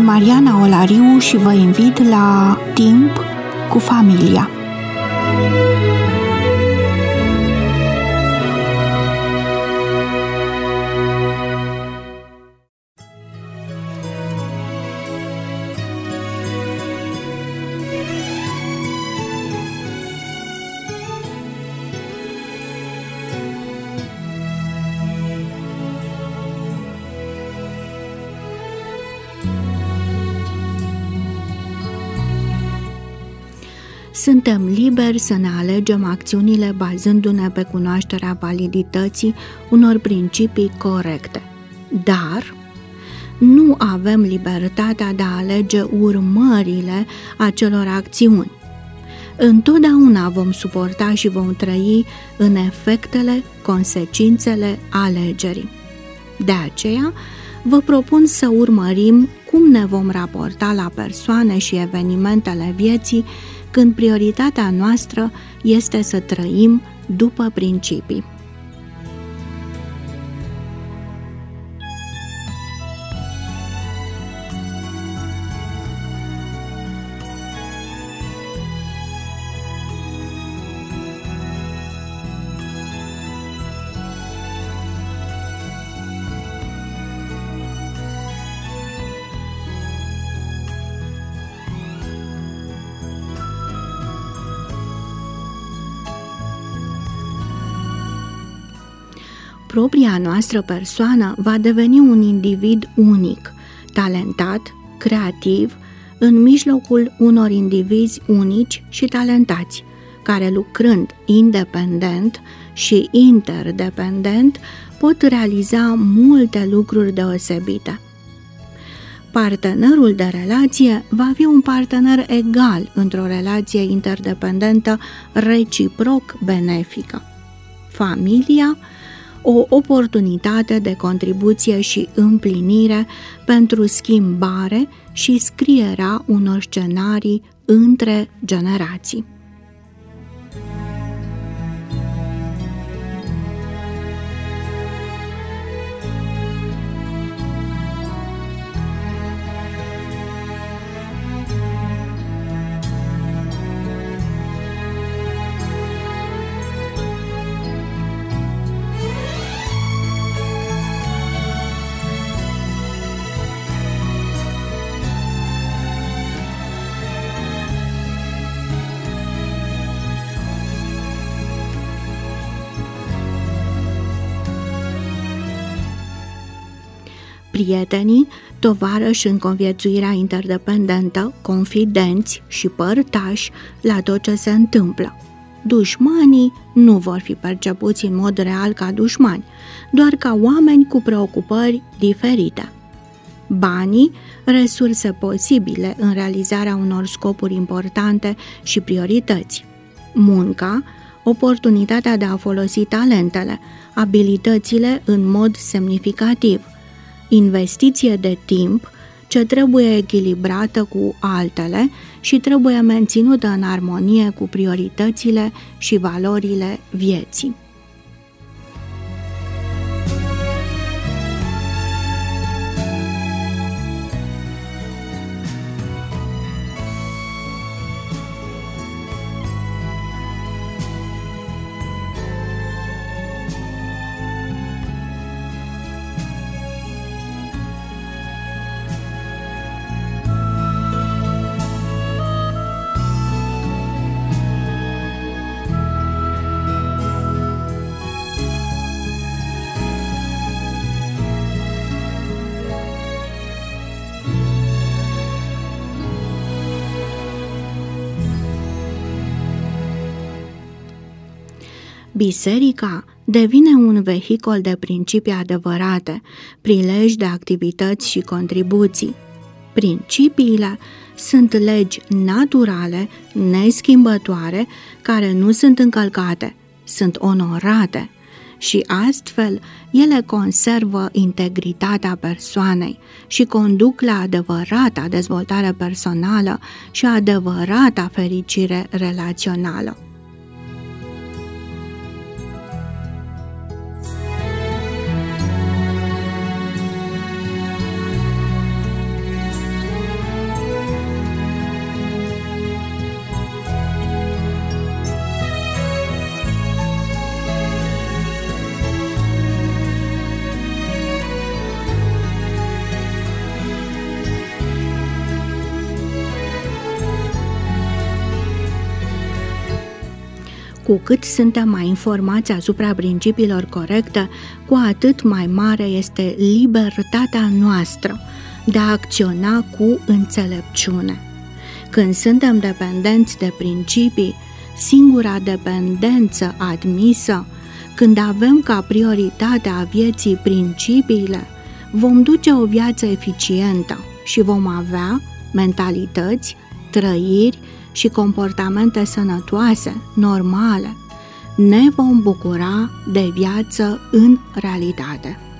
Sunt Mariana Olariu și vă invit la Timp cu familia. Suntem liberi să ne alegem acțiunile bazându-ne pe cunoașterea validității unor principii corecte. Dar nu avem libertatea de a alege urmările acelor acțiuni. Întotdeauna vom suporta și vom trăi în efectele, consecințele alegerii. De aceea, vă propun să urmărim cum ne vom raporta la persoane și evenimentele vieții când prioritatea noastră este să trăim după principii. Propria noastră persoană va deveni un individ unic, talentat, creativ, în mijlocul unor indivizi unici și talentați, care lucrând independent și interdependent pot realiza multe lucruri deosebite. Partenerul de relație va fi un partener egal într-o relație interdependentă reciproc benefică. Familia, o oportunitate de contribuție și împlinire pentru schimbare și scrierea unor scenarii între generații. Prietenii, tovarăși în conviețuirea interdependentă, confidenți și părtași la tot ce se întâmplă. Dușmanii nu vor fi percepuți în mod real ca dușmani, doar ca oameni cu preocupări diferite. Banii, resurse posibile în realizarea unor scopuri importante și priorități. Munca, oportunitatea de a folosi talentele, abilitățile în mod semnificativ. Investiție de timp ce trebuie echilibrată cu altele și trebuie menținută în armonie cu prioritățile și valorile vieții. Biserica devine un vehicol de principii adevărate, prilej de activități și contribuții. Principiile sunt legi naturale, neschimbătoare, care nu sunt încălcate, sunt onorate și astfel ele conservă integritatea persoanei și conduc la adevărata dezvoltare personală și adevărata fericire relațională. Cu cât suntem mai informați asupra principiilor corecte, cu atât mai mare este libertatea noastră de a acționa cu înțelepciune. Când suntem dependenți de principii, singura dependență admisă, când avem ca prioritate a vieții principiile, vom duce o viață eficientă și vom avea mentalități, trăiri și comportamente sănătoase, normale. Ne vom bucura de viață în realitate.